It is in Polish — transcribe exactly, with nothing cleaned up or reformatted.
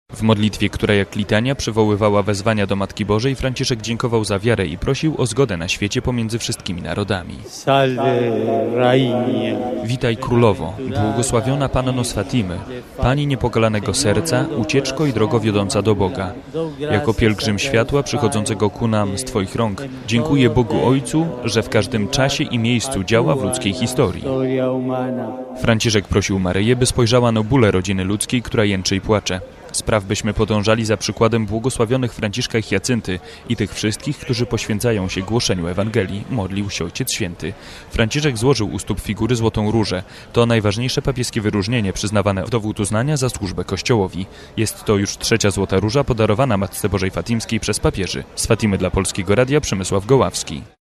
W modlitwie, która jak litania przywoływała wezwania do Matki Bożej, Franciszek dziękował za wiarę i prosił o zgodę na świecie pomiędzy wszystkimi narodami. Salve Rainie. Witaj Królowo, błogosławiona Panno z Fatimy, Pani niepokalanego serca, ucieczko i drogo wiodąca do Boga. Jako pielgrzym światła przychodzącego ku nam z Twoich rąk, dziękuję Bogu Ojcu, że w każdym czasie i miejscu działa w ludzkiej historii. Franciszek prosił Maryję, by spojrzała na bóle rodziny ludzkiej, która jęczy i płacze. Spraw, byśmy podążali za przykładem błogosławionych Franciszka i Hiacynty i tych wszystkich, którzy poświęcają się głoszeniu Ewangelii, modlił się Ojciec Święty. Franciszek złożył u stóp figury złotą różę. To najważniejsze papieskie wyróżnienie przyznawane w dowód uznania za służbę Kościołowi. Jest to już trzecia złota róża podarowana Matce Bożej Fatimskiej przez papieży. Z Fatimy dla Polskiego Radia Przemysław Goławski.